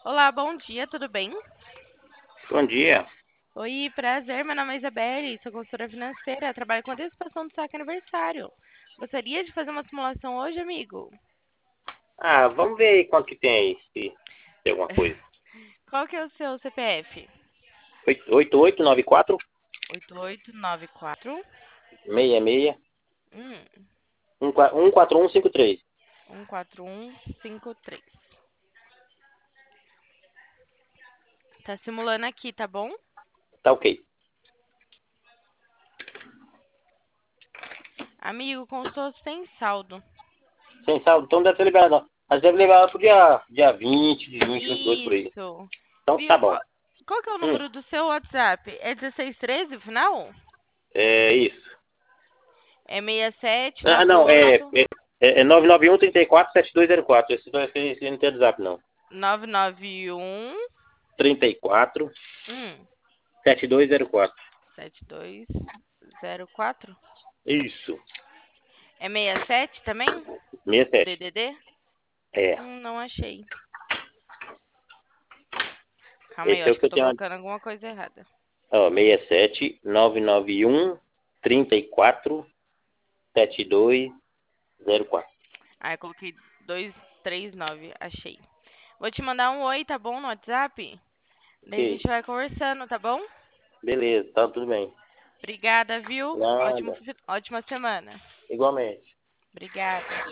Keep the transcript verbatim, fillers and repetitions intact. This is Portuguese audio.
Olá, bom dia, tudo bem? Bom dia. Oi, prazer, meu nome é Isabelle, sou consultora financeira, trabalho com antecipação do saque aniversário. Gostaria de fazer uma simulação hoje, amigo? Ah, vamos ver aí quanto que tem aí, se tem alguma coisa. Qual que é o seu C P F? oito oito nove quatro oito oito nove quatro seis seis hum, um quatro um cinco três. um quatro um cinco três. Tá simulando aqui, tá bom? Tá ok. Amigo, constou sem saldo. Sem saldo, então deve ser liberado não. Mas deve liberar pro dia, dia vinte, de junho, vinte e dois por aí. Isso. Então tá Viu? bom. Qual, qual que é o Hum, número do seu WhatsApp? É dezesseis treze o final? é isso. É seis sete Ah, nove não, é, oito é, é nove nove um, três quatro, sete dois zero quatro. Esse, esse, esse não tem WhatsApp, não. nove nove um trinta e quatro, hum, sete dois zero quatro. sete dois zero quatro. Isso. É seis sete também? sessenta e sete. D D D? É. Hum, não achei. Calma aí, eu Esse é o acho que que eu eu tô tenho. colocando alguma coisa errada. Ó, seis sete nove nove um, trinta e quatro, sete dois zero quatro. Ah, eu coloquei dois três nove, achei. Vou te mandar um oi, tá bom, no WhatsApp? Daí a Ok. gente vai conversando, tá bom? Beleza, tá tudo bem. Obrigada, viu? Ótimo, Nada. fi- ótima semana. Igualmente. Obrigada.